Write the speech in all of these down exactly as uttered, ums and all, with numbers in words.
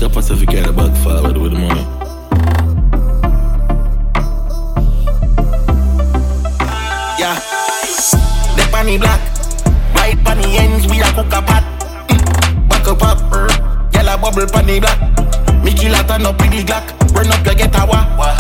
Pacific kind of back forward with the money. Yeah, the panny black, right panny ends, we a cook a pot. Mm. Back up up, uh. Yellow bubble panny black. Mickey Latin up with the Glock, burn up your get a wa.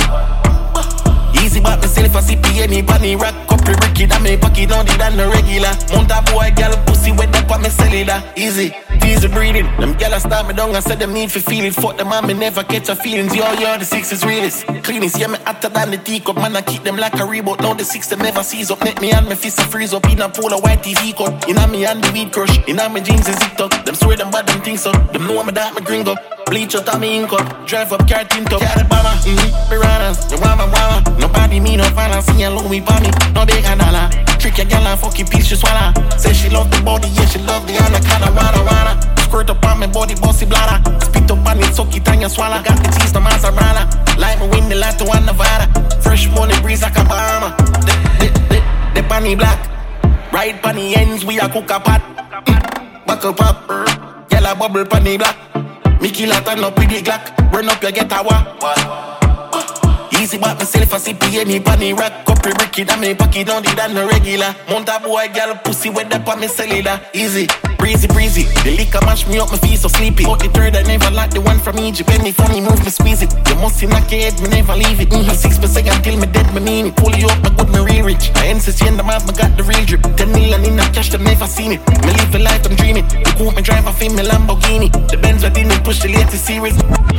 Easy back myself a C P any panny rack. Couple bricky that me pocket on the than the regular. Mount a boy girl pussy with that pa me cellular. Easy, easy breathing. Them gyal a start me down and said them need for feeling. Fuck them man, me never catch a feelings. Yo, yo, the six is realest. Cleanest, yeah, me hotter than the teacup. Man, I keep them like a reboot. Now the six them never sees up. Net me and me fist a freeze up. In a pool of white T V cut. In a me and the weed crush. In a me jeans is zipped up. Them swear them bad them things so. Them know me that me gringo. Bleach out on me ink up. Drive up car tint up. Got it mama, mm-hmm. Piranhas, you wama wama. Nobody me no fan, see a Louis for me. No big a dollar. Trick your gal and fuck your piece, she swallow. Say she love the body, yeah, she love the anaconda. Wanna, wanna. Squirt up on me body, bossy bladder. Spit up on it, suck it and you swallow. Got the teeth, no Maserati. Like me win the lot to one Nevada. Fresh money breeze like a Bahama. The, the, the, the panny black. Right panny ends, we a cook a pot. Mm. Back up up, uh. Yellow bubble panny black. Mickey Latin up with the Glock. Burn up your get a wa. Easy back myself a C P any panny rack. Couple bricky that me pocket on the than the regular. Mount a boy girl pussy with that pa me cellular. Easy, breezy, breezy. The liquor mash me up, my feet so sleepy. Out the third I never like the one from Egypt. Any funny move me squeeze it. You must see knock your head, me never leave it. Mm-hmm. Six percent until me dead, me mean it. Pull you up, I good, me real rich. I N C C in the mouth, me got the real drip. Ten million in the cash, them never seen it. Me live the life, I'm dreaming. The coupe me drive, I feel me Lamborghini. The Benz I didn't push the latest series.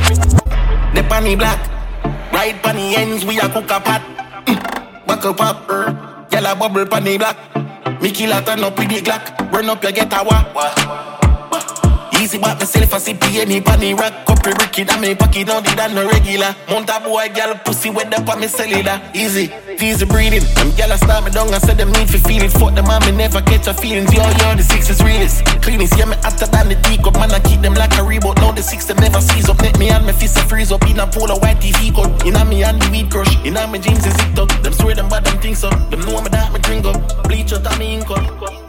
The panny black. Right panny ends, we a cook a pot. Mm. Back up up, uh. Yellow bubble panny black. Mickey Latin up with the Glock. Burn up your get a wa. Easy back myself a C P any panny rack. Couple bricky that me pocket on the than the regular. Mount a boy girl pussy with that pa me cellular. Easy, easy breathing. Them gyal a start me down and said them need for feeling. Fuck them man, me never catch a feelings. Yo, yo, the six is realest. Cleanest, yeah, me hotter than the teacup. Man, I keep them like a reboot. Now the six them never sees up. Net me and me fist a freeze up. In a pool of white T V cut. In a me and the weed crush. In a me jeans is zipped up. Them swear them bad them things so. Them know me that me drink up. Bleach out on me ink up.